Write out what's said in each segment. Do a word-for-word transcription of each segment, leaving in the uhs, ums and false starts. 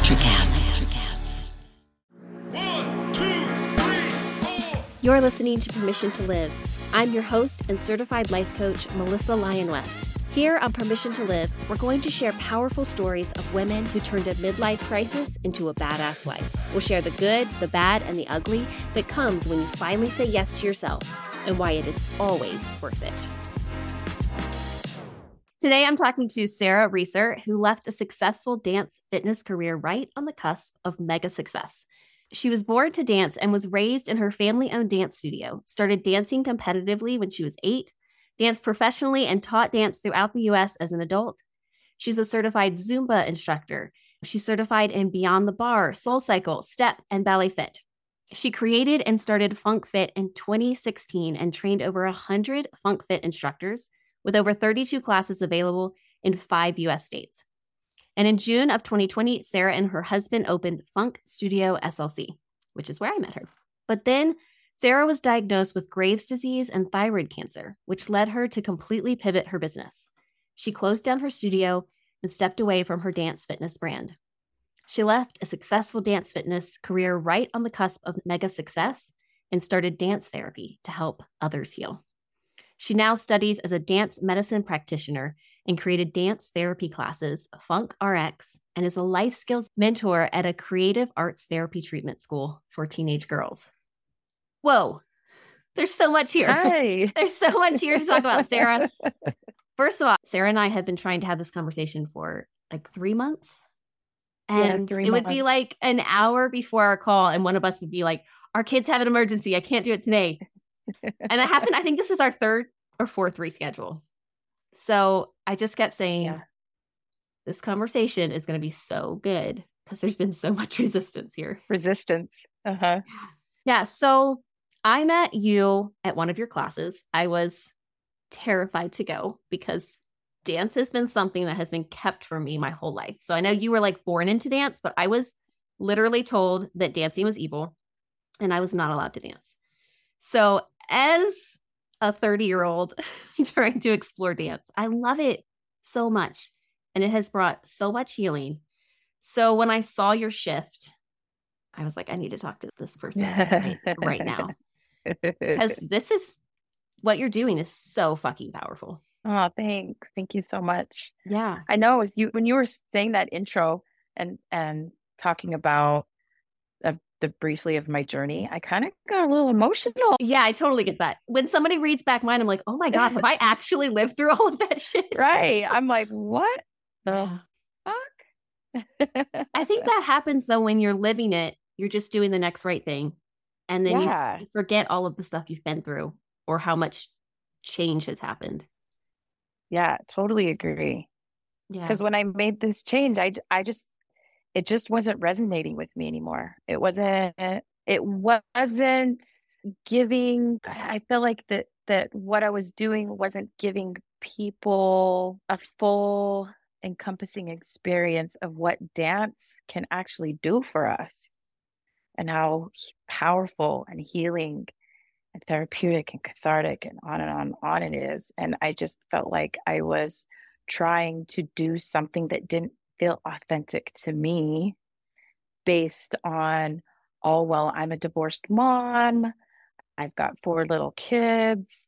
Electrocast. One, two, three, four. You're listening to Permission to Live. I'm your host and certified life coach, Melissa Lyon West. Here on Permission to Live, we're going to share powerful stories of women who turned a midlife crisis into a badass life. We'll share the good, the bad, and the ugly that comes when you finally say yes to yourself and why it is always worth it. Today, I'm talking to Sarah Reeser, who left a successful dance fitness career right on the cusp of mega success. She was born to dance and was raised in her family-owned dance studio, started dancing competitively when she was eight, danced professionally and taught dance throughout the U S as an adult. She's a certified Zumba instructor. She's certified in Beyond the Bar, Soul Cycle, Step, and Ballet Fit. She created and started Funk Fit in twenty sixteen and trained over one hundred Funk Fit instructors with over thirty-two classes available in five U S states. And in June of twenty twenty, Sarah and her husband opened Funk Studio S L C, which is where I met her. But then Sarah was diagnosed with Graves' disease and thyroid cancer, which led her to completely pivot her business. She closed down her studio and stepped away from her dance fitness brand. She left a successful dance fitness career right on the cusp of mega success and started dance therapy to help others heal. She now studies as a dance medicine practitioner and created dance therapy classes, Funk R X, and is a life skills mentor at a creative arts therapy treatment school for teenage girls. Whoa, there's so much here. Hi. There's so much here to talk about, Sarah. First of all, Sarah and I have been trying to have this conversation for like three months. And Yeah, three it would months. be like an hour before our call, and one of us would be like, our kids have an emergency. I can't do it today. And that happened. I think this is our third or fourth reschedule. So I just kept saying, Yeah. this conversation is going to be so good because there's been so much resistance here. Resistance. Uh-huh. Yeah. So I met you at one of your classes. I was terrified to go because dance has been something that has been kept from me my whole life. So I know you were like born into dance, but I was literally told that dancing was evil and I was not allowed to dance. So as a thirty-year-old trying to explore dance, I love it so much. And it has brought so much healing. So when I saw your shift, I was like, I need to talk to this person right, right now. Because this is what you're doing is so fucking powerful. Oh, thank, thank you so much. Yeah. I know as you when you were saying that intro and and talking about uh, the briefly of my journey, I kind of got a little emotional. Yeah, I totally get that. When somebody reads back mine, I'm like, oh my God, have I actually lived through all of that shit? Right. I'm like, what the fuck? I think that happens though when you're living it, you're just doing the next right thing. And then Yeah. you forget all of the stuff you've been through or how much change has happened. Yeah, totally agree. Yeah. Because when I made this change, I, j- I just, it just wasn't resonating with me anymore. It wasn't, it wasn't giving, I feel like that, that what I was doing wasn't giving people a full encompassing experience of what dance can actually do for us and how powerful and healing and therapeutic and cathartic and on and on and on it is. And I just felt like I was trying to do something that didn't feel authentic to me based on, oh, well, I'm a divorced mom. I've got four little kids.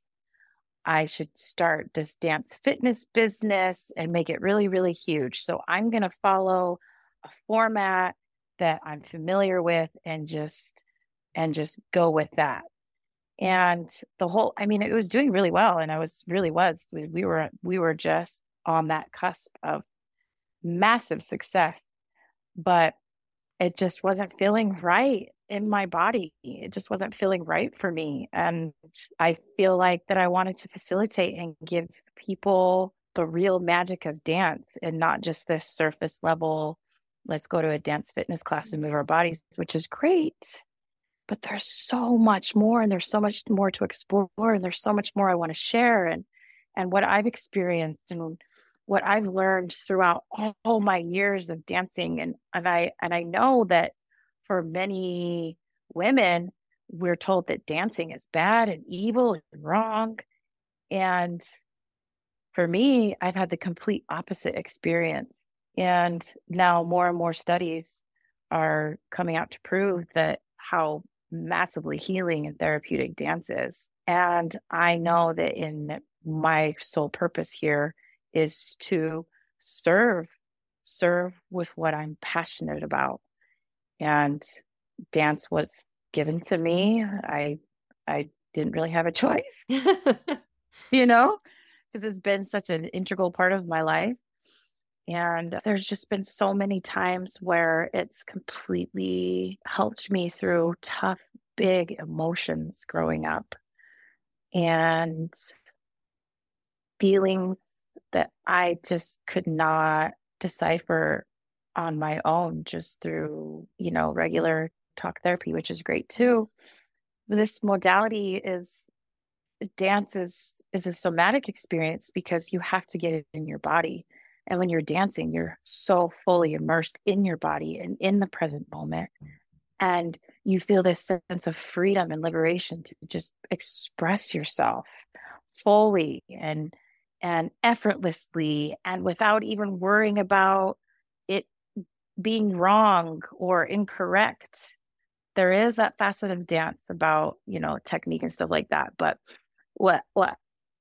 I should start this dance fitness business and make it really, really huge. So I'm going to follow a format that I'm familiar with and just, and just go with that. And the whole, I mean, it was doing really well. And I was really was, we, we were, we were just on that cusp of massive success, but it just wasn't feeling right in my body. It just wasn't feeling right for me. And I feel like that I wanted to facilitate and give people the real magic of dance and not just this surface level, let's go to a dance fitness class and move our bodies, which is great. But there's so much more and there's so much more to explore and there's so much more I want to share and and what I've experienced and what I've learned throughout all, all my years of dancing. And, and I and I know that for many women, we're told that dancing is bad and evil and wrong. And for me, I've had the complete opposite experience. And now more and more studies are coming out to prove that how massively healing and therapeutic dance is. And I know that in my sole purpose here is to serve, serve with what I'm passionate about. And dance was given to me. I, I didn't really have a choice, you know, because it's been such an integral part of my life. And there's just been so many times where it's completely helped me through tough, big emotions growing up and feelings that I just could not decipher on my own, just through, you know, regular talk therapy, which is great too. This modality is dance is is a somatic experience because you have to get it in your body. And when you're dancing, you're so fully immersed in your body and in the present moment. And you feel this sense of freedom and liberation to just express yourself fully and and effortlessly and without even worrying about it being wrong or incorrect. There is that facet of dance about, you know, technique and stuff like that. But what what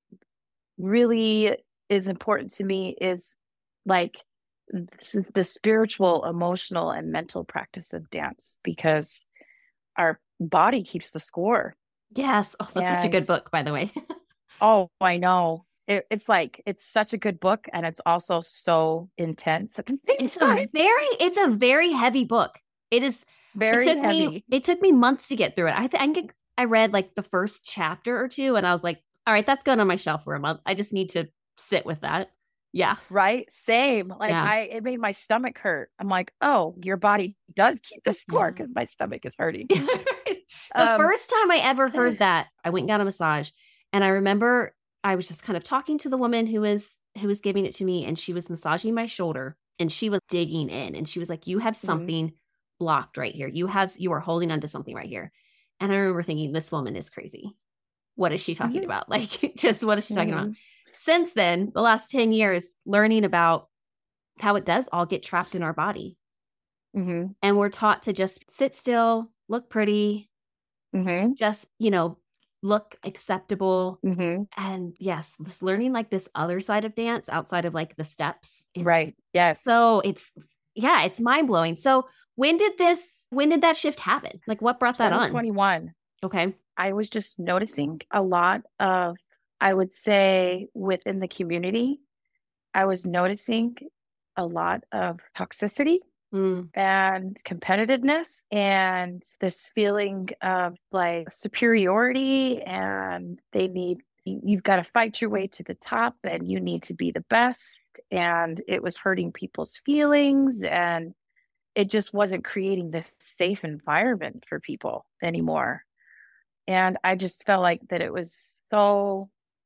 really is important to me is like the spiritual, emotional, and mental practice of dance, because our body keeps the score. Yes. Oh, that's such a And- good book, by the way. Oh, I know. It, it's like, it's such a good book, and it's also so intense at the same It's a time. very, it's a very heavy book. It is. Very it took heavy. me. It took me months to get through it. I think I think I read like the first chapter or two, and I was like, all right, that's going on my shelf for a month. I just need to sit with that. Yeah. Right? Same. Like Yeah. I, it made my stomach hurt. I'm like, oh, your body does keep the score Yeah. because my stomach is hurting. the Um, first time I ever heard that, I went and got a massage, and I remember I was just kind of talking to the woman who was who was giving it to me, and she was massaging my shoulder, and she was digging in, and she was like, "You have something blocked right here. You have you are holding onto something right here." And I remember thinking, this woman is crazy. What is she talking Mhm. about? Like, just what is she talking Mhm. about? Since then, the last ten years, learning about how it does all get trapped in our body. Mhm. And we're taught to just sit still, look pretty, Mhm. just, you know, look acceptable. Mhm. And yes, this learning like this other side of dance outside of like the steps. Is Right. Yes. So it's, yeah, it's mind blowing. So when did this, when did that shift happen? Like what brought that on? twenty twenty-one. Okay. I was just noticing a lot of, I would say, within the community, I was noticing a lot of toxicity Mm. and competitiveness and this feeling of like superiority, and they need, you've got to fight your way to the top and you need to be the best. And it was hurting people's feelings, and it just wasn't creating this safe environment for people anymore. And I just felt like that it was so,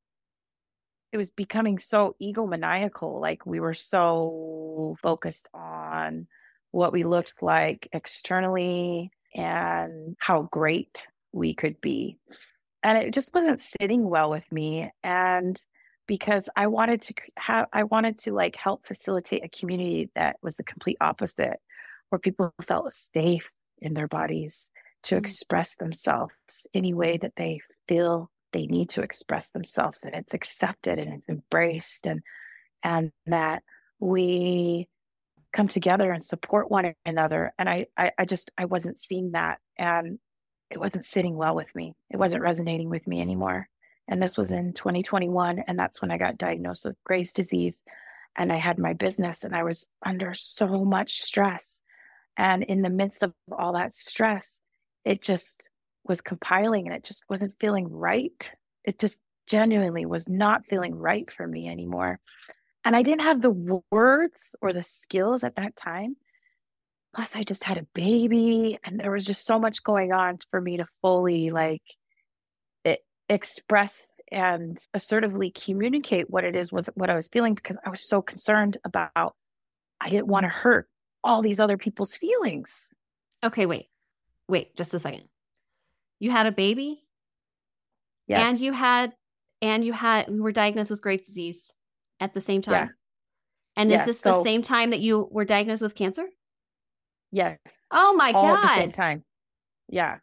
it was becoming so egomaniacal. Like we were so focused on what we looked like externally and how great we could be. And it just wasn't sitting well with me. And because I wanted to have, I wanted to like help facilitate a community that was the complete opposite, where people felt safe in their bodies to express themselves any way that they feel they need to express themselves, and it's accepted and it's embraced, and and that we come together and support one another. And I, I, I just, I wasn't seeing that, and it wasn't sitting well with me. It wasn't resonating with me anymore. And this was in twenty twenty-one. And that's when I got diagnosed with Graves' disease, and I had my business, and I was under so much stress. And in the midst of all that stress, it just was compiling, and it just wasn't feeling right. It just genuinely was not feeling right for me anymore. And I didn't have the words or the skills at that time. Plus, I just had a baby, and there was just so much going on for me to fully like it, express and assertively communicate what it is was what I was feeling, because I was so concerned about, I didn't want to hurt all these other people's feelings. Okay, wait, wait, just a second. You had a baby, Yes. and you had, and you had, you were diagnosed with Graves' disease at the same time. Yeah. And Yeah, is this so- the same time that you were diagnosed with cancer? Yes. Oh my All at the same God. time. Yeah.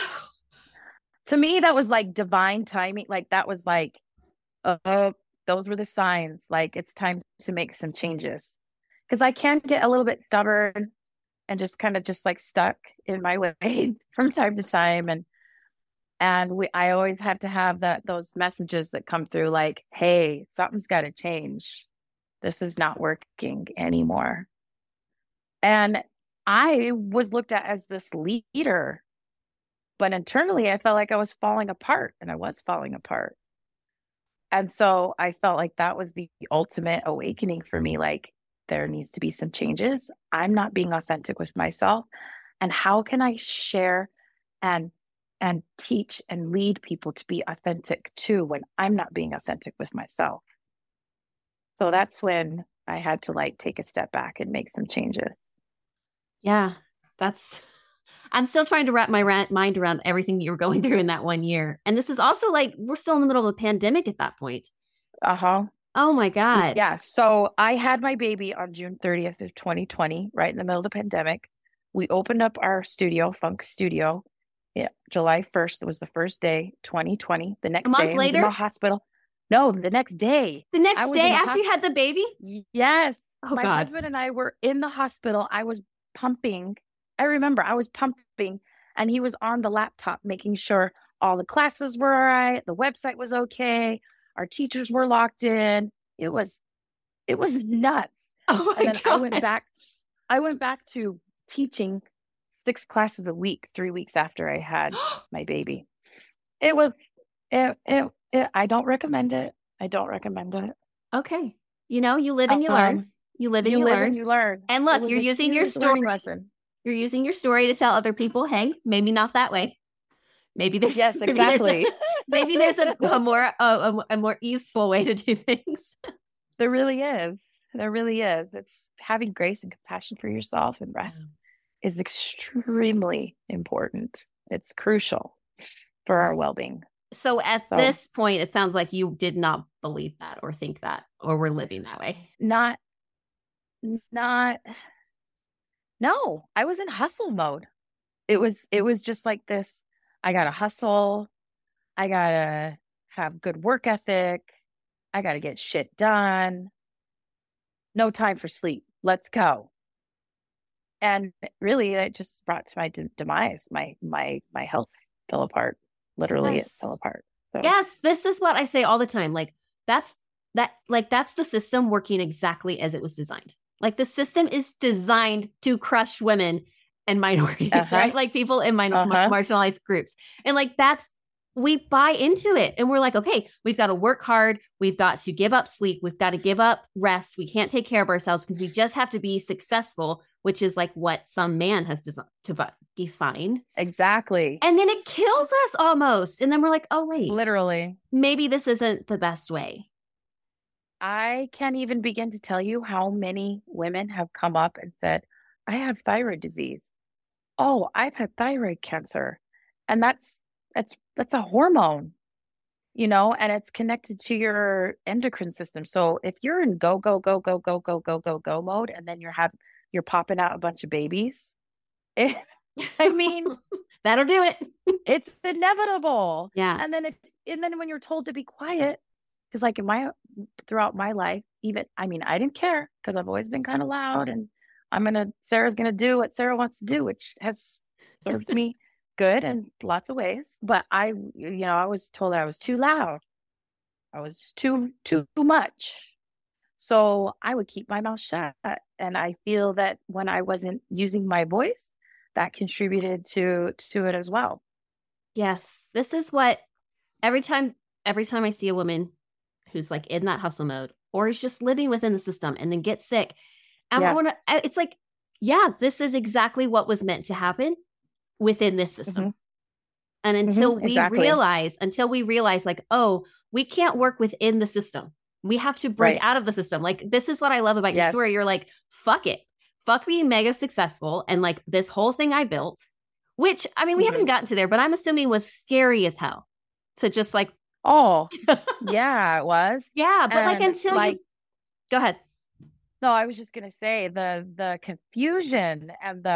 To me, that was like divine timing. Like that was like, uh, those were the signs. Like it's time to make some changes. Because I can get a little bit stubborn and just kind of just like stuck in my way from time to time. And and we I always had to have that those messages that come through like, hey, something's got to change. This is not working anymore. And I was looked at as this leader, but internally I felt like I was falling apart, and I was falling apart. And so I felt like that was the ultimate awakening for me. Like, there needs to be some changes. I'm not being authentic with myself. And how can I share and and teach and lead people to be authentic too when I'm not being authentic with myself? So that's when I had to like take a step back and make some changes. Yeah, that's, I'm still trying to wrap my ra- mind around everything you were going through in that one year. And this is also like, we're still in the middle of a pandemic at that point. Uh-huh. Oh my God. Yeah. So I had my baby on June thirtieth of twenty twenty, right in the middle of the pandemic. We opened up our studio, Funk Studio. Yeah, July first. That was the first day, twenty twenty. The next A month day, I was in later? the hospital. No, the next day. The I next was day in the after you had the baby? Yes. Oh My God. husband and I were in the hospital. I was pumping. I remember I was pumping, and he was on the laptop making sure all the classes were all right. The website was okay. Our teachers were locked in. It was, it was nuts. Oh my And then God. I went back, I went back to teaching six classes a week, three weeks after I had my baby. It was, it, it, it, I don't recommend it. I don't recommend it. Okay. You know, you live and you learn. Um, You live and you you, live learn. and you learn. And It look, was you're a using your huge story. learning lesson. You're using your story to tell other people, hey, maybe not that way. Maybe there's Yes, maybe there's a- exactly. maybe there's a, a more a, a, a more easeful way to do things. There really is. There really is. It's having grace and compassion for yourself and rest is extremely important. It's crucial for our well-being. So at So- this point, it sounds like you did not believe that or think that or were living that way. Not, not, no, I was in hustle mode. It was, it was just like this. I gotta hustle. I gotta have good work ethic. I gotta get shit done. No time for sleep. Let's go. And really, it just brought to my de- demise. My my my health fell apart. Literally, Yes. it fell apart. So, Yes, this is what I say all the time. Like that's that like that's the system working exactly as it was designed. Like the system is designed to crush women and minorities, Uh-huh. right? Like people in minor- Uh-huh. marginalized groups. And like that's we buy into it and we're like, okay, we've got to work hard. We've got to give up sleep. We've got to give up rest. We can't take care of ourselves because we just have to be successful, which is like what some man has desi- to defined. exactly. And then it kills us almost. And then we're like, oh, wait, Literally, maybe this isn't the best way. I can't even begin to tell you how many women have come up and said, I have thyroid disease. Oh, I've had thyroid cancer. And that's that's that's a hormone, you know, and it's connected to your endocrine system. So if you're in go, go, go, go, go, go, go, go, go mode, and then you're have you're popping out a bunch of babies, it, I mean, That'll do it. it's inevitable. Yeah. And then it and then when you're told to be quiet, because like in my throughout my life, even I mean, I didn't care because I've always been kind of loud, and I'm gonna Sarah's gonna do what Sarah wants to do, which has served me good in lots of ways. But I, you know, I was told that I was too loud. I was too too much. So I would keep my mouth shut. And I feel that when I wasn't using my voice, that contributed to to it as well. Yes. This is what every time, every time I see a woman who's like in that hustle mode or is just living within the system and then gets sick, I Yeah. want to, it's like, yeah, this is exactly what was meant to happen within this system. Mhm. And until Mhm, we exactly. realize, until we realize like, oh, we can't work within the system. We have to break Right. out of the system. Like, this is what I love about your Yes. story. You're like, fuck it. Fuck being mega successful. And like this whole thing I built, which I mean, we Mhm. haven't gotten to there, but I'm assuming was scary as hell to just like, Oh, yeah, it was. yeah, but like And, until like, you go ahead. No, I was just gonna say the the confusion and the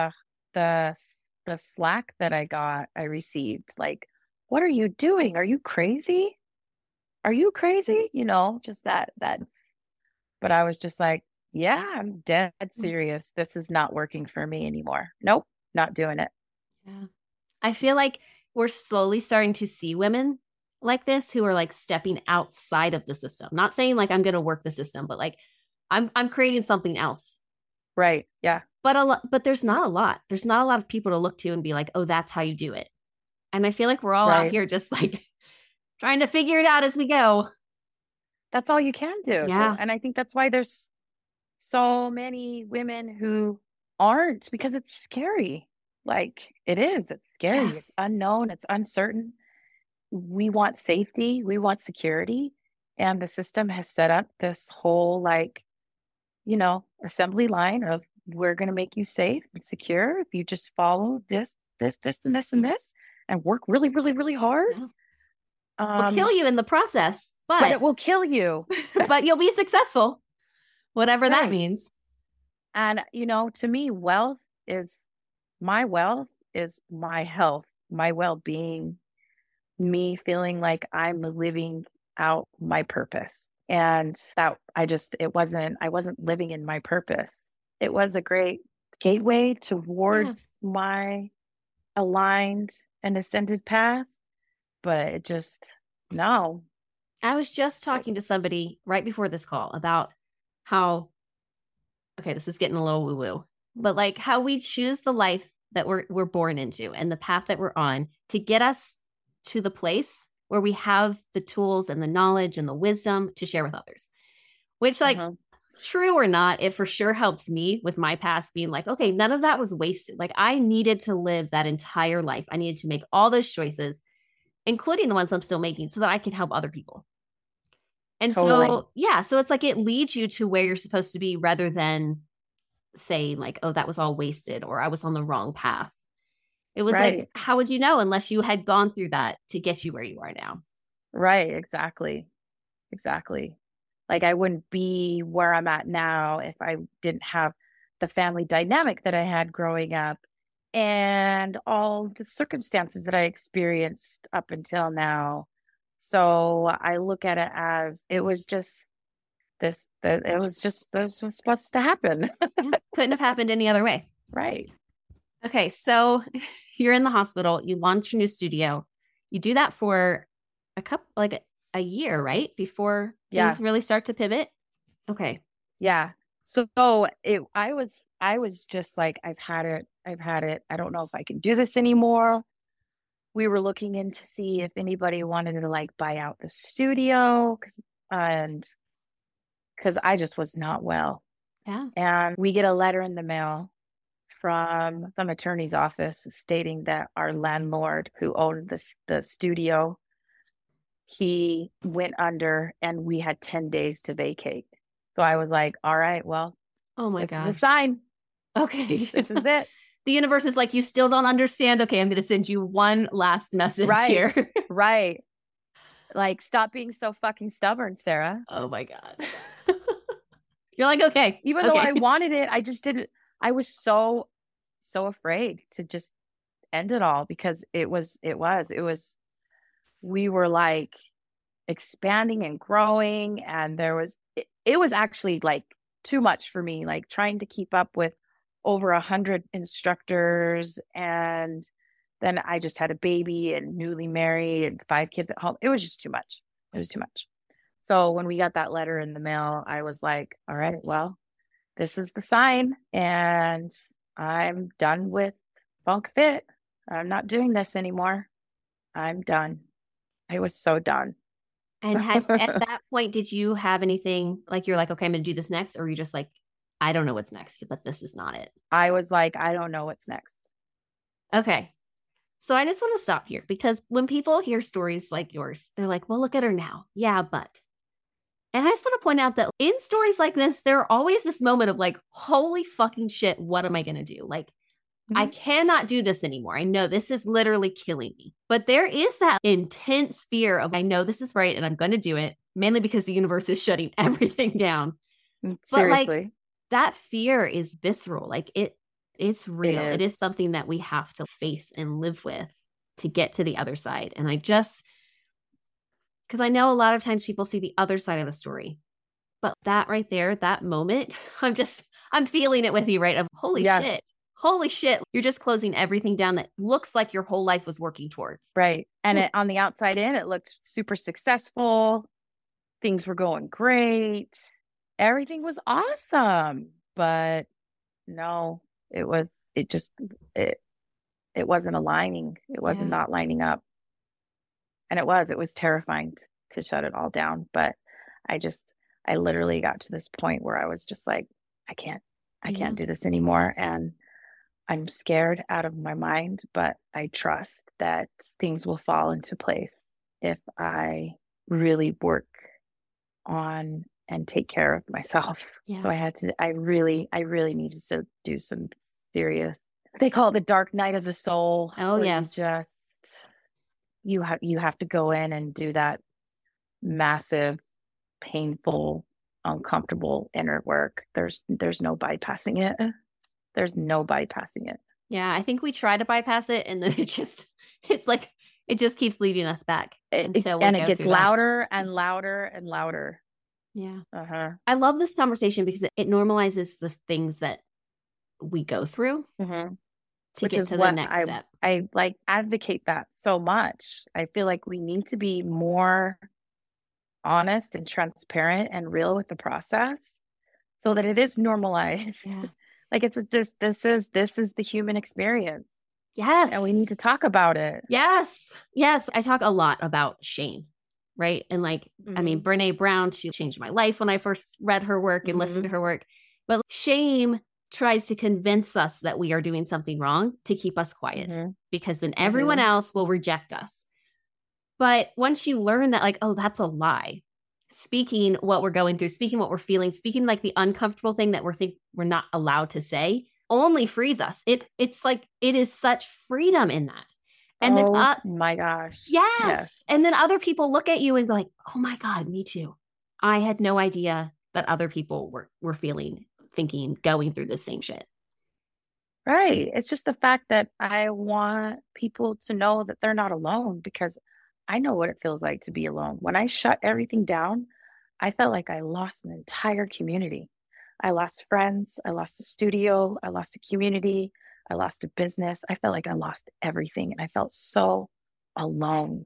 the the slack that I got, I received, like, what are you doing? Are you crazy? Are you crazy? You know, just that, that, but I was just like, yeah, I'm dead serious. This is not working for me anymore. Nope, not doing it. Yeah. I feel like we're slowly starting to see women like this who are like stepping outside of the system. Not saying like I'm going to work the system, but like I'm I'm creating something else. Right. Yeah. But a lot, but there's not a lot. There's not a lot of people to look to and be like, "Oh, that's how you do it." And I feel like we're all Right. out here just like trying to figure it out as we go. That's all you can do. Yeah. And I think that's why there's so many women who aren't, because it's scary. Like it is. It's scary. Yeah. It's unknown. It's uncertain. We want safety. We want security. And the system has set up this whole, like, you know, assembly line of, we're going to make you safe and secure if you just follow this, this, this, and this, and this, and work really, really, really hard. Yeah. Um, We'll kill you in the process, but, but it will kill you. but you'll be successful, whatever Right. that means. And, you know, to me, wealth is my wealth is my health, my well-being, me feeling like I'm living out my purpose. And that I just, it wasn't, I wasn't living in my purpose. It was a great gateway towards yeah. my aligned and ascended path, but it just, no. I was just talking to somebody right before this call about how, okay, this is getting a little woo-woo, but like how we choose the life that we're we're born into and the path that we're on to get us to the place where we have the tools and the knowledge and the wisdom to share with others, which like uh-huh. true or not, it for sure helps me with my past being like, okay, none of that was wasted. Like I needed to live that entire life. I needed to make all those choices, including the ones I'm still making, so that I can help other people. And totally. so, yeah, so it's like it leads you to where you're supposed to be rather than saying like, oh, that was all wasted or I was on the wrong path. It was right. like, how would you know unless you had gone through that to get you where you are now? Right. Exactly. Exactly. Like I wouldn't be where I'm at now if I didn't have the family dynamic that I had growing up and all the circumstances that I experienced up until now. So I look at it as it was just this, that it was just, this was supposed to happen. Yeah, couldn't have happened any other way. Right. Okay. So you're in the hospital, you launch your new studio. You do that for a couple, like a, a year, right? Before yeah. things really start to pivot. Okay. Yeah. So, so it, I was, I was just like, I've had it. I've had it. I don't know if I can do this anymore. We were looking in to see if anybody wanted to like buy out the studio cause, and because I just was not well. Yeah. And we get a letter in the mail from some attorney's office stating that our landlord who owned the, the studio, he went under and we had ten days to vacate. So I was like, all right, well, oh my this God. is a sign. Okay. This is it. The universe is like, you still don't understand. Okay, I'm going to send you one last message right. here. Right. Like, stop being so fucking stubborn, Sarah. Oh my God. You're like, okay. Even okay. though I wanted it, I just didn't. I was so, so afraid to just end it all because it was, it was, it was, we were like expanding and growing. And there was, it, it was actually like too much for me, like trying to keep up with over a hundred instructors. And then I just had a baby and newly married and five kids at home. It was just too much. It was too much. So when we got that letter in the mail, I was like, all right, well, this is the sign and I'm done with Funk Fit. I'm not doing this anymore. I'm done. I was so done. And had, at that point, did you have anything like you're like, okay, I'm going to do this next? Or were you just like, I don't know what's next, but this is not it? I was like, I don't know what's next. Okay. So I just want to stop here because when people hear stories like yours, they're like, well, look at her now. Yeah, but. And I just want to point out that in stories like this, there are always this moment of like, holy fucking shit, what am I going to do? Like, mm-hmm. I cannot do this anymore. I know this is literally killing me. But there is that intense fear of, I know this is right and I'm going to do it, mainly because the universe is shutting everything down. Seriously. But like, that fear is visceral. Like it, It's real. It It is. is something that we have to face and live with to get to the other side. And I just, because I know a lot of times people see the other side of the story, but that right there, that moment, I'm just, I'm feeling it with you, right? Of holy Yeah. shit, holy shit. You're just closing everything down that looks like your whole life was working towards. Right. And it, on the outside in, it looked super successful. Things were going great. Everything was awesome. But no, it was, it just, it, it wasn't aligning. It wasn't Yeah. not lining up. And it was, it was terrifying t- to shut it all down. But I just, I literally got to this point where I was just like, I can't, I Yeah. can't do this anymore. And I'm scared out of my mind, but I trust that things will fall into place if I really work on and take care of myself. Yeah. So I had to, I really, I really needed to do some serious, they call it the dark night of the soul. Oh, where yes. You just, you have, you have to go in and do that massive, painful, uncomfortable inner work. There's, there's no bypassing it. There's no bypassing it. Yeah. I think we try to bypass it and then it just, it's like, it just keeps leading us back. It, until it, we and go it gets through that. louder and louder and louder. Yeah. Uh-huh. I love this conversation because it, it normalizes the things that we go through Mm-hmm. to Which get is to the what next I, step. I like advocate that so much. I feel like we need to be more honest and transparent and real with the process so that it is normalized. Yeah. Like it's a, this, this is, this is the human experience Yes. and we need to talk about it. Yes. Yes. I talk a lot about shame, right? And like, I mean, Mhm. Brene Brown, she changed my life when I first read her work and listened to her work. But shame tries to convince us that we are doing something wrong to keep us quiet Mhm. because then everyone Mhm. else will reject us. But once you learn that, like, oh, that's a lie, speaking what we're going through, speaking what we're feeling, speaking like the uncomfortable thing that we're think we're not allowed to say only frees us. It it's like it is such freedom in that. And oh then uh, my gosh. yes. Yes. And then other people look at you and be like, oh my God, me too. I had no idea that other people were were feeling, thinking, going through the same shit. Right. It's just the fact that I want people to know that they're not alone because I know what it feels like to be alone. When I shut everything down, I felt like I lost an entire community. I lost friends. I lost a studio. I lost a community. I lost a business. I felt like I lost everything. And I felt so alone.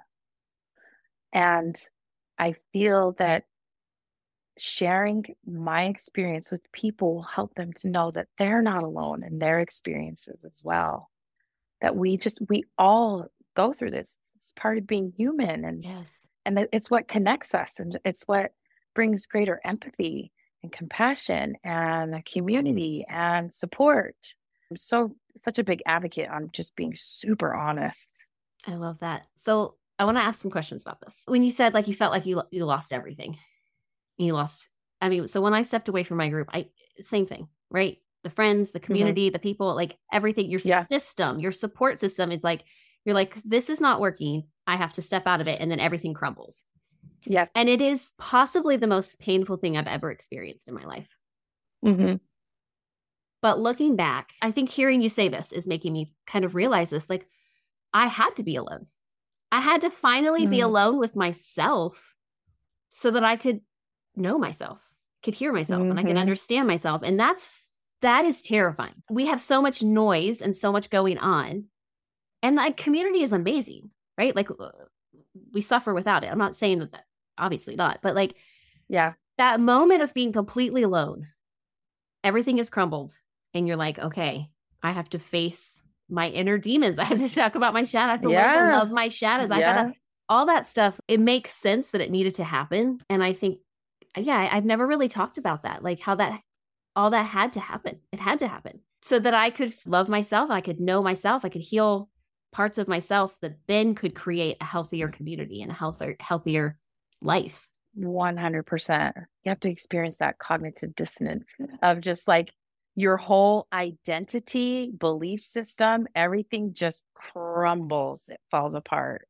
And I feel that sharing my experience with people will help them to know that they're not alone in their experiences as well. That we just, we all go through this. It's part of being human. And, Yes. and that it's what connects us. And it's what brings greater empathy and compassion and a community and support. I'm so, such a big advocate on just being super honest. I love that. So I want to ask some questions about this. When you said like you felt like you you lost everything, you lost. I mean, so when I stepped away from my group, I same thing, right? The friends, the community, mm-hmm. the people, like everything. Your yeah. system, your support system is like you're like this is not working. I have to step out of it, and then everything crumbles. Yeah, and it is possibly the most painful thing I've ever experienced in my life. Mm-hmm. But looking back, I think hearing you say this is making me kind of realize this. Like, I had to be alone. I had to finally mm-hmm. be alone with myself so that I could know myself, could hear myself, mm-hmm. and I could understand myself. And that's, that is terrifying. We have so much noise and so much going on. And the community is amazing, right? Like, we suffer without it. I'm not saying that, that obviously not, but like, yeah, that moment of being completely alone, everything is crumbled. And you're like, okay, I have to face my inner demons. I have to talk about my shadow. I have to yeah. learn to love my shadows. Yeah. I gotta, all that stuff. It makes sense that it needed to happen. And I think, yeah, I've never really talked about that. Like how that, all that had to happen. It had to happen so that I could love myself. I could know myself. I could heal parts of myself that then could create a healthier community and a healthier, healthier life. one hundred percent. You have to experience that cognitive dissonance of just like your whole identity, belief system, everything just crumbles. It falls apart.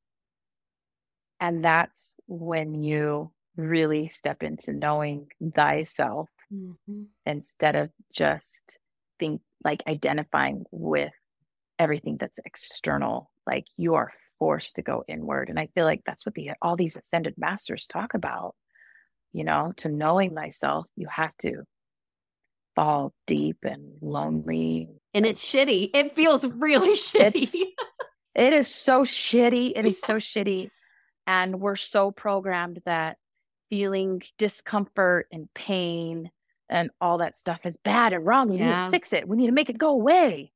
And that's when you really step into knowing thyself mm-hmm. instead of just think like identifying with everything that's external. Like you are forced to go inward. And I feel like that's what the all these ascended masters talk about. You know, to knowing thyself, you have to fall deep and lonely. And it's shitty. It feels really shitty. It's, it is so shitty. It is so shitty. And we're so programmed that feeling discomfort and pain and all that stuff is bad and wrong. We Yeah. need to fix it. We need to make it go away.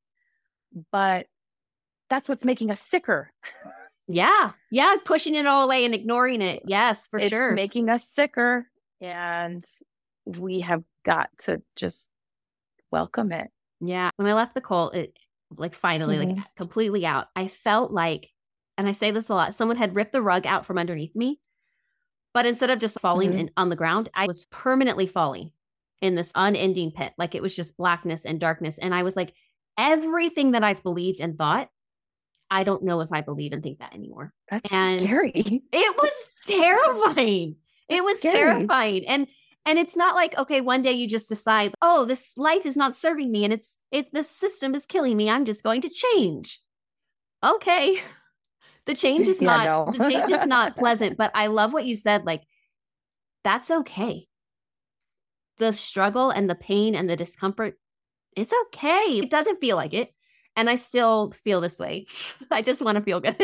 But that's what's making us sicker. Yeah. Yeah. Pushing it all away and ignoring it. Yes, for It's sure. making us sicker. And we have got to just welcome it. Yeah. When I left the cult, it like finally, Mhm. like completely out, I felt like, and I say this a lot, someone had ripped the rug out from underneath me. But instead of just falling Mhm. in, on the ground, I was permanently falling in this unending pit. Like it was just blackness and darkness. And I was like, everything that I've believed and thought, I don't know if I believe and think that anymore. That's And scary. it was terrifying. It was Scary. terrifying. And and it's not like, okay, one day you just decide, oh, this life is not serving me and it's it this system is killing me. I'm just going to change. Okay. The change is Yeah, not no. the change is not pleasant, but I love what you said. Like, that's okay. The struggle and the pain and the discomfort, it's okay. It doesn't feel like it. And I still feel this way. I just want to feel good.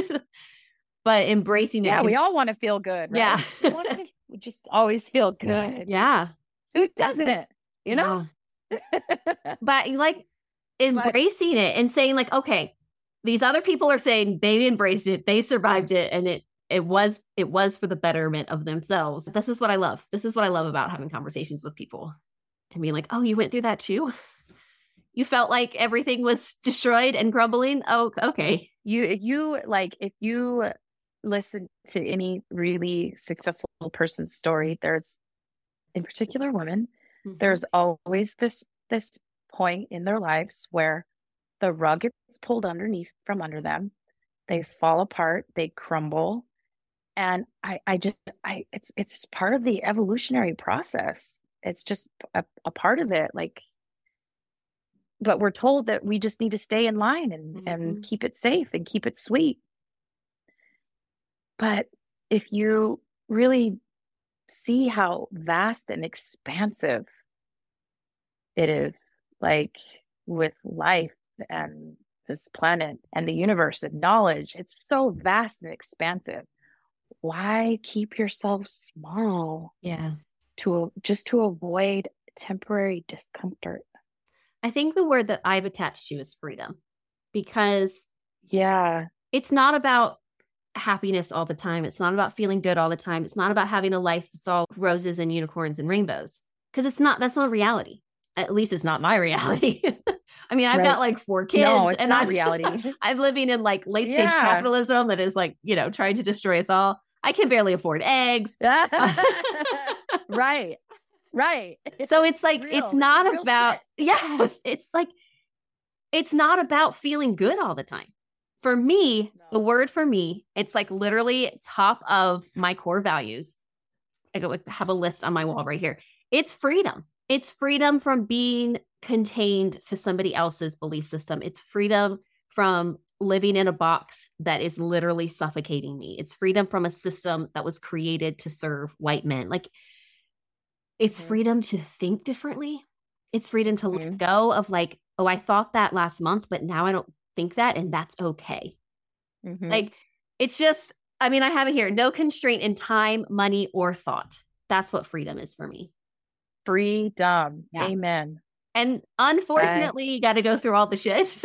But embracing it. Yeah, is- we all want to feel good. Right? Yeah. we, wanna, we just always feel good. Yeah. Who doesn't? You know? Yeah. But like embracing it and saying like, okay, these other people are saying they embraced it, they survived it, and it it was it was for the betterment of themselves. This is what I love. This is what I love about having conversations with people and being like, oh, you went through that too? You felt like everything was destroyed and crumbling? Oh, okay. You, you like, if you listen to any really successful person's story, there's, in particular women, Mhm. there's always this this point in their lives where the rug gets pulled underneath from under them. They fall apart, they crumble. And I, I just, I, it's, it's part of the evolutionary process. It's just a, a part of it. Like, but we're told that we just need to stay in line and, Mhm. and keep it safe and keep it sweet. But if you really see how vast and expansive it is, like with life and this planet and the universe and knowledge, it's so vast and expansive. Why keep yourself small Yeah. to just to avoid temporary discomfort? I think the word that I've attached to is freedom, because Yeah. it's not about happiness all the time. It's not about feeling good all the time. It's not about having a life that's all roses and unicorns and rainbows, because it's not, that's not reality. At least it's not my reality. I mean, I've Right. got like four kids No, it's and not I'm, reality. I'm living in like late stage Yeah. capitalism that is like, you know, trying to destroy us all. I can barely afford eggs. Right. Right. So it's like, Real. it's not Real about, shit. yes, it's like, it's not about feeling good all the time. For me, No. the word for me, it's like literally top of my core values. I go have a list on my wall right here. It's freedom. It's freedom from being contained to somebody else's belief system. It's freedom from living in a box that is literally suffocating me. It's freedom from a system that was created to serve white men. Like, it's Mhm. freedom to think differently. It's freedom to let Mhm. go of like, oh, I thought that last month, but now I don't think that, and that's okay. Mhm. Like, it's just, I mean, I have it here. No constraint in time, money, or thought. That's what freedom is for me. Freedom. Yeah. Amen. And unfortunately, you got to go through all the shit.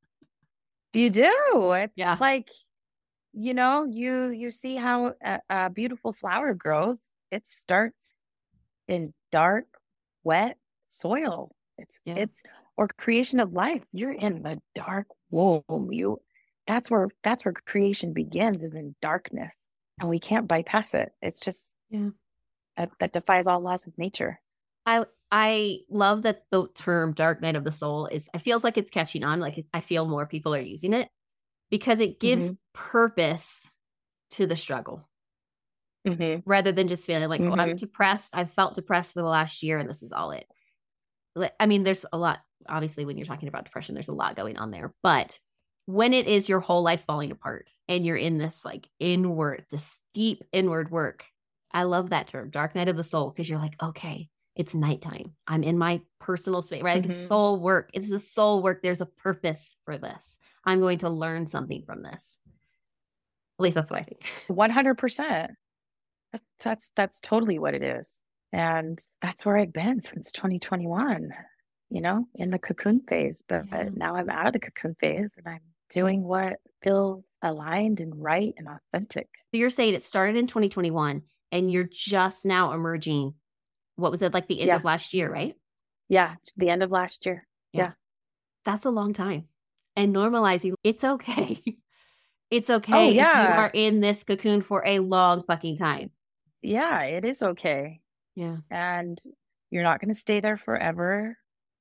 You do. It's Yeah. like, you know, you you see how a, a beautiful flower grows. It starts in dark, wet soil. It's Yeah. it's or creation of life. You're in the dark womb. You that's where that's where creation begins, is in darkness. And we can't bypass it. It's just Yeah. that, that defies all laws of nature. I I love that the term dark night of the soul is, it feels like it's catching on. Like, I feel more people are using it because it gives Mhm. purpose to the struggle Mm-hmm. rather than just feeling like, oh, I'm Mhm. depressed. I've felt depressed for the last year and this is all it. Like, I mean, there's a lot obviously when you're talking about depression, there's a lot going on there. But when it is your whole life falling apart and you're in this like inward, this deep inward work, I love that term, dark night of the soul, because you're like, okay, it's nighttime. I'm in my personal space, right? Like Mhm. it's soul work. It's the soul work. There's a purpose for this. I'm going to learn something from this. At least that's what I think. one hundred percent. That's, that's, that's totally what it is. And that's where I've been since twenty twenty-one, you know, in the cocoon phase. But, Yeah. but now I'm out of the cocoon phase and I'm doing what feels aligned and right and authentic. So you're saying it started in twenty twenty-one and you're just now emerging. What was it, like the end Yeah. of last year, right? Yeah. The end of last year. Yeah. That's a long time. And normalizing, it's okay. It's okay Oh, if you yeah. are in this cocoon for a long fucking time. Yeah, it is okay. Yeah. And you're not going to stay there forever.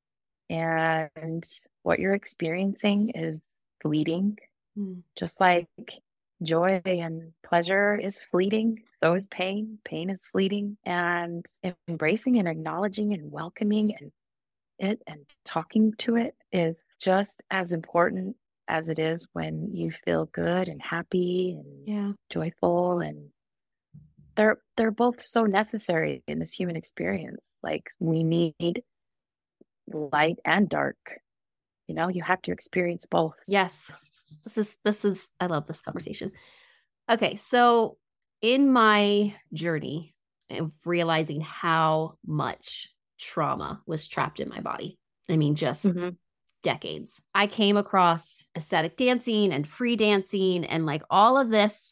And what you're experiencing is fleeting, Mm. just like joy and pleasure is fleeting. So is pain. Pain is fleeting. And embracing and acknowledging and welcoming and it and talking to it is just as important as it is when you feel good and happy and Yeah. joyful. And they're they're both so necessary in this human experience. Like we need light and dark. You know, you have to experience both. Yes. This is, this is, I love this conversation. Okay. So in my journey of realizing how much trauma was trapped in my body, I mean, just Mhm. decades, I came across aesthetic dancing and free dancing and like all of this,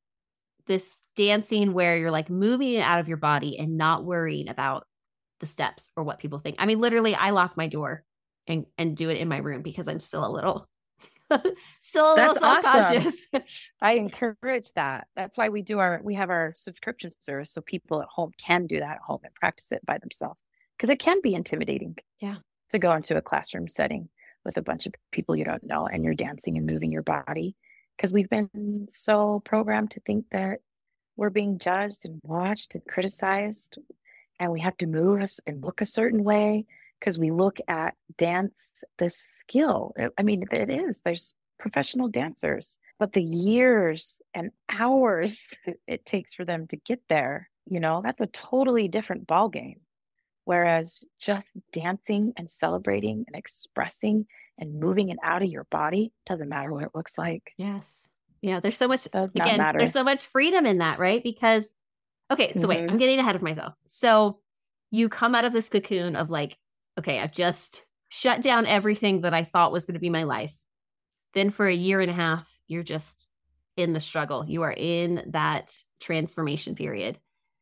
this dancing where you're like moving it out of your body and not worrying about the steps or what people think. I mean, literally, I lock my door and, and do it in my room because I'm still a little, still a little That's awesome. self-conscious. I encourage that. That's why we do our, we have our subscription service so people at home can do that at home and practice it by themselves. Because it can be intimidating. Yeah. To go into a classroom setting with a bunch of people you don't know and you're dancing and moving your body. Because we've been so programmed to think that we're being judged and watched and criticized. And we have to move us and look a certain way because we look at dance, this skill. I mean, it is. There's professional dancers, but the years and hours it takes for them to get there, you know, that's a totally different ballgame. Whereas just dancing and celebrating and expressing and moving it out of your body doesn't matter what it looks like. Yes. Yeah. There's so much, Does not again, matter. there's so much freedom in that, right? Because, okay, so wait, Mhm. I'm getting ahead of myself. So you come out of this cocoon of like, okay, I've just shut down everything that I thought was going to be my life. Then for a year and a half, you're just in the struggle. You are in that transformation period.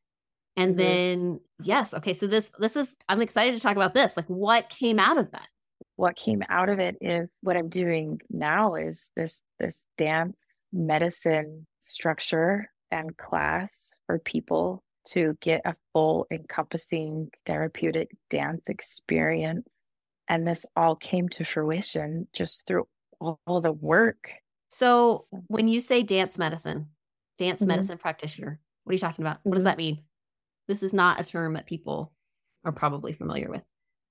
And Mhm. then, yes. Okay. So this, this is, I'm excited to talk about this. Like what came out of that? What came out of it is what I'm doing now is this, this dance medicine structure and class for people to get a full encompassing therapeutic dance experience. And this all came to fruition just through all, all the work. So when you say dance medicine, dance Mhm. medicine practitioner, what are you talking about? What does Mhm. that mean? This is not a term that people are probably familiar with.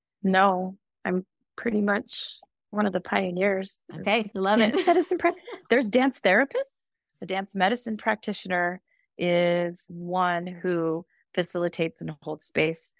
No, I'm pretty much one of the pioneers. of Okay. I love dance it. medicine prac- There's dance therapists. The dance medicine practitioner is one who facilitates and holds space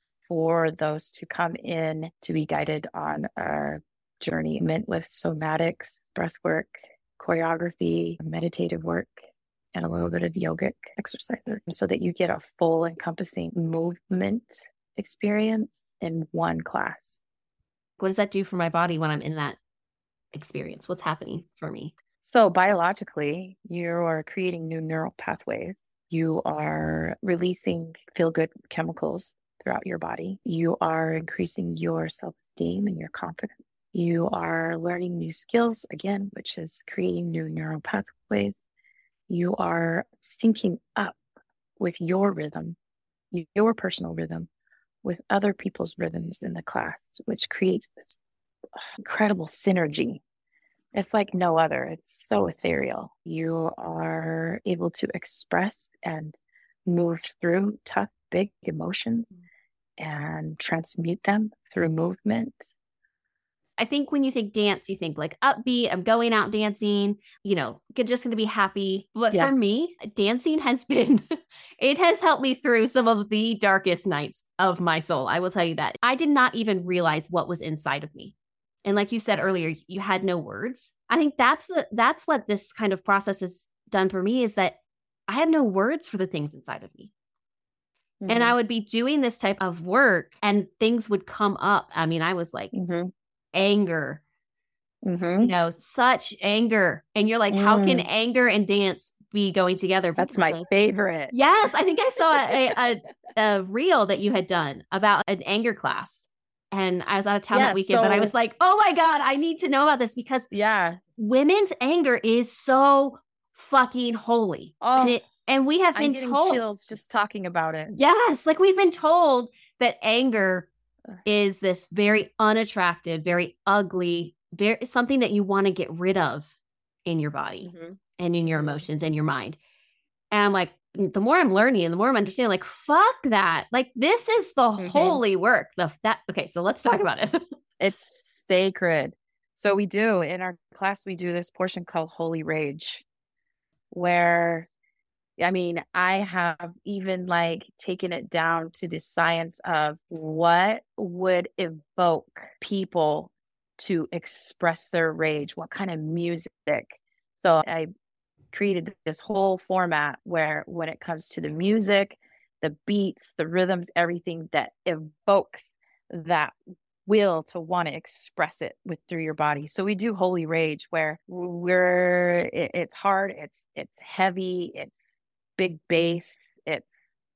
for those to come in to be guided on a journey meant with somatics, breath work, choreography, meditative work, and a little bit of yogic exercises so that you get a full encompassing movement experience in one class. What does that do for my body when I'm in that experience? What's happening for me? So biologically, you are creating new neural pathways. You are releasing feel-good chemicals throughout your body. You are increasing your self-esteem and your confidence. You are learning new skills, again, which is creating new neural pathways. You are syncing up with your rhythm, your personal rhythm, with other people's rhythms in the class, which creates this incredible synergy. It's like no other. It's so ethereal. You are able to express and move through tough, big emotions and transmute them through movement I think when you think dance, you think like upbeat, I'm going out dancing, you know, just going to be happy. But Yeah. for me, dancing has been, it has helped me through some of the darkest nights of my soul. I will tell you that. I did not even realize what was inside of me. And like you said earlier, you had no words. I think that's the, that's what this kind of process has done for me, is that I had no words for the things inside of me. Mm-hmm. And I would be doing this type of work and things would come up. I mean, I was like, mm-hmm. anger, mm-hmm. you know, such anger. And you're like, mm. how can anger and dance be going together? That's my like, favorite. Yes. I think I saw a, a, a reel that you had done about an anger class. And I was out of town yeah, that weekend, so, but I was like, oh my God, I need to know about this, because yeah, women's anger is so fucking holy. Oh, and, it, and we have been I'm getting told chills just talking about it. Yes. Like we've been told that anger is this very unattractive, very ugly, very something that you want to get rid of in your body mm-hmm. and in your emotions and your mind. And I'm like, the more I'm learning and the more I'm understanding, like, fuck that. Like, this is the mm-hmm. holy work. The that okay, so let's talk about it. It's sacred. So we do in our class, we do this portion called Holy Rage, where I mean, I have even like taken it down to the science of what would evoke people to express their rage, what kind of music. So I created this whole format where when it comes to the music, the beats, the rhythms, everything that evokes that will to want to express it with through your body. So we do Holy Rage, where we're it, it's hard, it's it's heavy, it's big bass, it's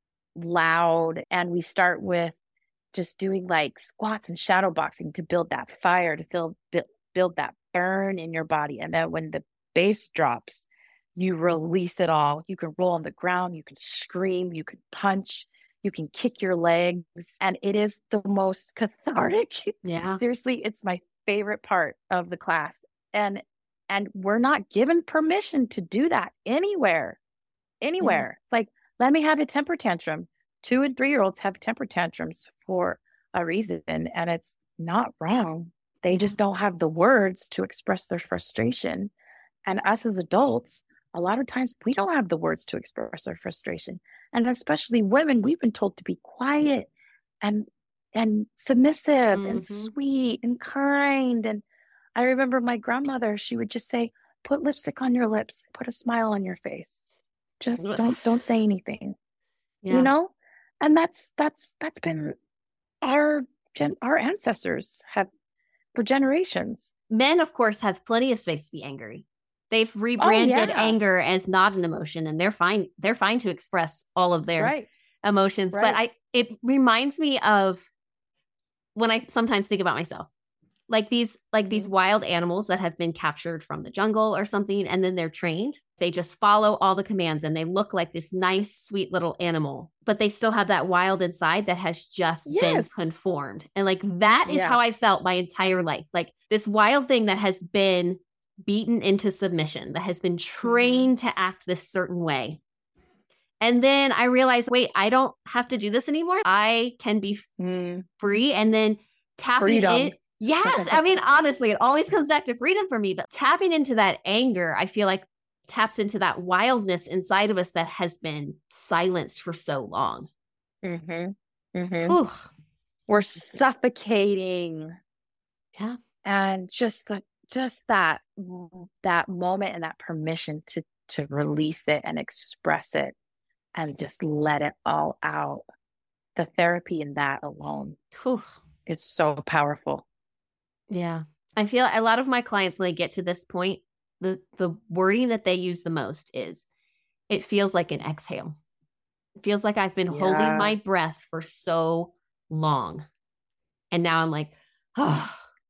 loud, and we start with just doing like squats and shadow boxing to build that fire, to feel build, build that burn in your body. And then when the bass drops, you release it all. You can roll on the ground, you can scream, you can punch, you can kick your legs, and it is the most cathartic. Yeah. Seriously, it's my favorite part of the class. And and we're not given permission to do that anywhere. Anywhere. Yeah. Like, let me have a temper tantrum. Two and three-year-olds have temper tantrums for a reason, and it's not wrong. They just don't have the words to express their frustration. And us as adults, a lot of times we don't have the words to express our frustration. And especially women, we've been told to be quiet and and submissive mm-hmm. and sweet and kind. And I remember my grandmother, she would just say, put lipstick on your lips, put a smile on your face. Just don't don't say anything. Yeah. You know? And that's that's that's been our gen our ancestors have for generations. Men, of course, have plenty of space to be angry. They've rebranded oh, yeah. anger as not an emotion, and they're fine. They're fine to express all of their right. emotions. Right. But I, it reminds me of when I sometimes think about myself, like these, like mm-hmm. these wild animals that have been captured from the jungle or something, and then they're trained. They just follow all the commands, and they look like this nice, sweet little animal, but they still have that wild inside that has just yes. been conformed. And like that is yeah. how I felt my entire life. Like this wild thing that has been beaten into submission, that has been trained mm-hmm. to act this certain way. And then I realized, wait, I don't have to do this anymore. I can be mm. free. And then tapping freedom. in. Yes. I mean, honestly, it always comes back to freedom for me, but tapping into that anger, I feel like taps into that wildness inside of us that has been silenced for so long. Mm-hmm. Mm-hmm. We're suffocating. Yeah. And just like, just that, that moment and that permission to, to release it and express it and just let it all out. The therapy in that alone, Whew. It's so powerful. Yeah. I feel a lot of my clients, when they get to this point, the, the wording that they use the most is, it feels like an exhale. It feels like I've been yeah. holding my breath for so long. And now I'm like, oh,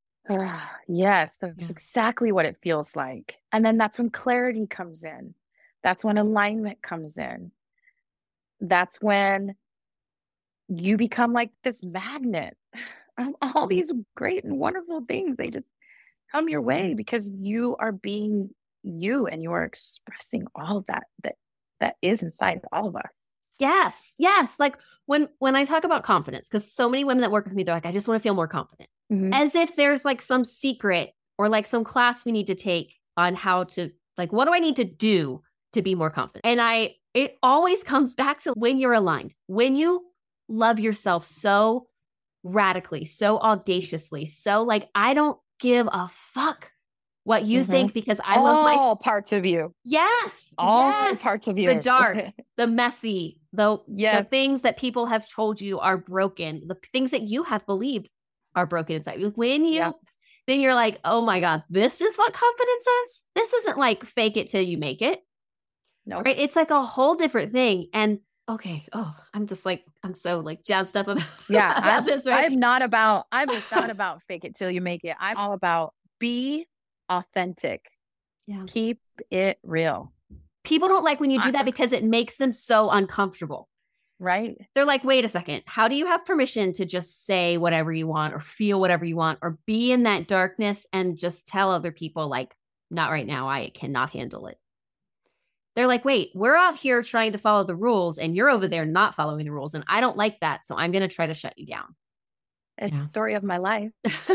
yes, that's yeah. exactly what it feels like. And then that's when clarity comes in. That's when alignment comes in. That's when you become like this magnet. All these great and wonderful things, they just come your way because you are being you and you are expressing all of that that that is inside all of us. Yes. Yes. Like when when I talk about confidence, because so many women that work with me, they're like, I just want to feel more confident. Mhm. as if there's like some secret or like some class we need to take on how to, like, what do I need to do to be more confident? And I, it always comes back to when you're aligned, when you love yourself so radically, so audaciously, so like, I don't give a fuck what you Mhm. think because I all love my, all parts of you, yes, all yes, parts of you, the dark, the messy, the, Yes. the things that people have told you are broken, the things that you have believed are broken inside you. When you, Yeah. then you're like, oh my God, this is what confidence is. This isn't like fake it till you make it. No. Right? It's like a whole different thing. And okay, oh, I'm just like, I'm so like jazzed up about, Yeah, about I'm, this, right? I'm not about, I'm not about fake it till you make it. I'm all about be authentic. Yeah. Keep it real. People don't like when you do I- that because it makes them so uncomfortable. Right? They're like, wait a second, how do you have permission to just say whatever you want or feel whatever you want or be in that darkness and just tell other people, like, not right now, I cannot handle it. They're like, wait, we're out here trying to follow the rules and you're over there not following the rules. And I don't like that. So I'm going to try to shut you down. It's Yeah. the story of my life.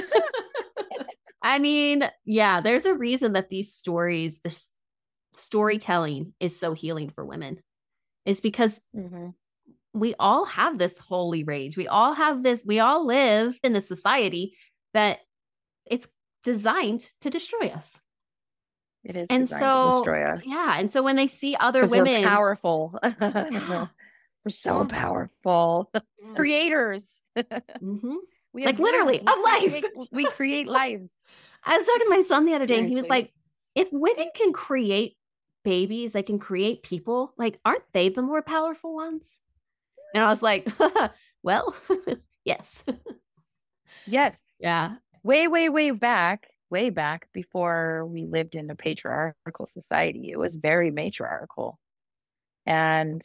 I mean, yeah, there's a reason that these stories, this storytelling is so healing for women. It's because Mm-hmm. we all have this holy rage. We all have this, we all live in this society that it's designed to destroy us. It is And designed so, to destroy us. yeah. And so when they see other 'Cause women, we're powerful. Yeah. We're so Yeah. powerful. Yes. Creators. Mhm. We Like, have literally, lives. of life. We create, we create lives. I was talking to my son the other day and he was Seriously. like, if women can create babies, they can create people, like, aren't they the more powerful ones? And I was like, well, yes. Yes. Yeah. Way, way, way back, way back before we lived in a patriarchal society, it was very matriarchal. And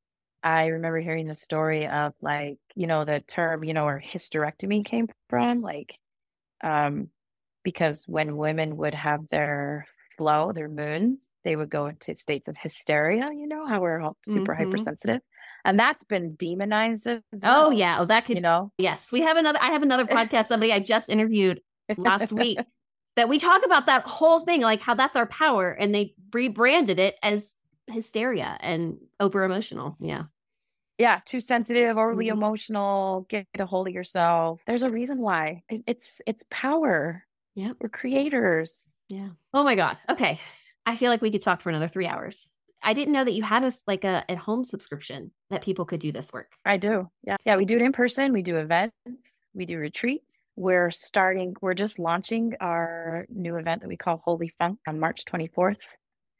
I remember hearing the story of, like, you know, the term, you know, where hysterectomy came from, like, um, because when women would have their flow, their moons, they would go into states of hysteria, you know, how we're all super Mhm. hypersensitive. And that's been demonized. as Oh, well, yeah. Oh, that could, You know? yes. We have another, I have another podcast, somebody I just interviewed last week that we talk about that whole thing, like how that's our power. And they rebranded it as hysteria and over emotional. Yeah. Yeah, too sensitive, overly Mhm. emotional, get a hold of yourself. There's a reason why. It- It's it's power. Yep. We're creators. Yeah. Oh my God. Okay. I feel like we could talk for another three hours. I didn't know that you had a s- like a at home subscription that people could do this work. I do. Yeah. Yeah, we do it in person. We do events. We do retreats. We're starting, we're just launching our new event that we call Holy Funk on March twenty-fourth.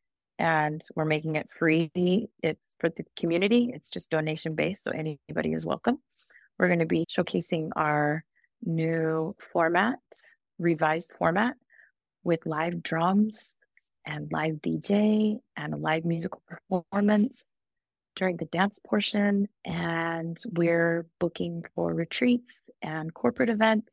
And we're making it free. It's for the community. It's just donation based, so anybody is welcome. We're going to be showcasing our new format, revised format, with live drums and live D J and a live musical performance during the dance portion. And we're booking for retreats and corporate events.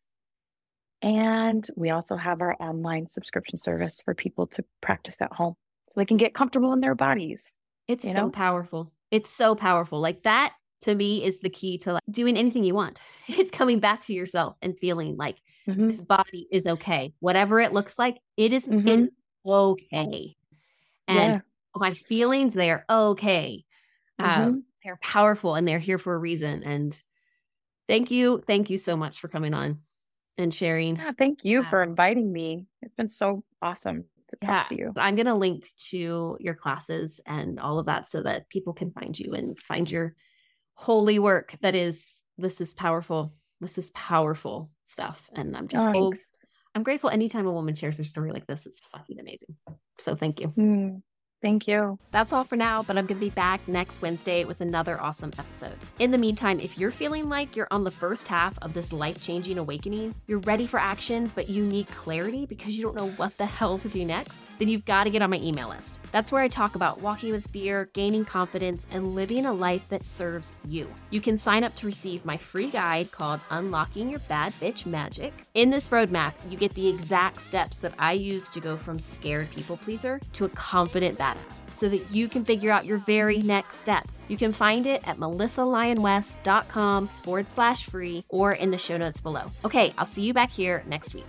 And we also have our online subscription service for people to practice at home so they can get comfortable in their bodies. It's You so know? powerful. It's so powerful. Like that to me is the key to like doing anything you want. It's coming back to yourself and feeling like Mhm. this body is okay. Whatever it looks like, it is Mhm. it's okay. And Yeah. my feelings, they're okay. Um, Mhm. they're powerful and they're here for a reason. And thank you. Thank you so much for coming on and sharing. Yeah, thank you Yeah. for inviting me. It's been so awesome to talk Yeah, to you. I'm going to link to your classes and all of that so that people can find you and find your holy work. That is, this is powerful. This is powerful stuff. And I'm just Oh, so, thanks. I'm grateful anytime a woman shares their story like this. It's fucking amazing. So thank you. Mm, thank you. That's all for now, but I'm going to be back next Wednesday with another awesome episode. In the meantime, if you're feeling like you're on the first half of this life-changing awakening, you're ready for action, but you need clarity because you don't know what the hell to do next, then you've got to get on my email list. That's where I talk about walking with fear, gaining confidence, and living a life that serves you. You can sign up to receive my free guide called Unlocking Your Bad Bitch Magic. In this roadmap, you get the exact steps that I use to go from scared people pleaser to a confident bad Badass so that you can figure out your very next step. You can find it at melissalionwest.com forward slash free or in the show notes below. Okay, I'll see you back here next week.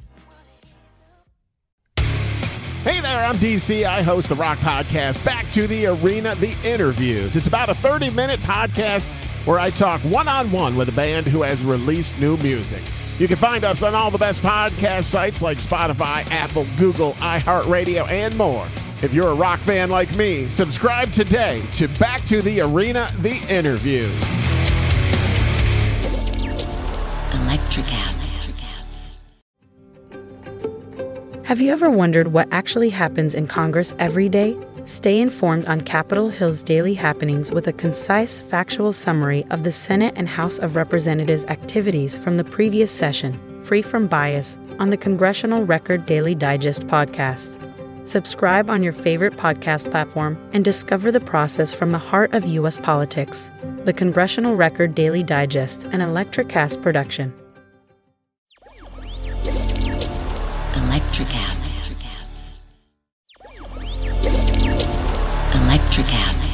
Hey there, I'm D C. I host the rock podcast, Back to the Arena, The Interviews. It's about a thirty-minute podcast where I talk one-on-one with a band who has released new music. You can find us on all the best podcast sites like Spotify, Apple, Google, iHeartRadio, and more. If you're a rock fan like me, subscribe today to Back to the Arena, The Interviews. Electricast. Have you ever wondered what actually happens in Congress every day? Stay informed on Capitol Hill's daily happenings with a concise, factual summary of the Senate and House of Representatives' activities from the previous session, free from bias, on the Congressional Record Daily Digest podcast. Subscribe on your favorite podcast platform and discover the process from the heart of U S politics. The Congressional Record Daily Digest, an Electricast production. Electricast. Electricast.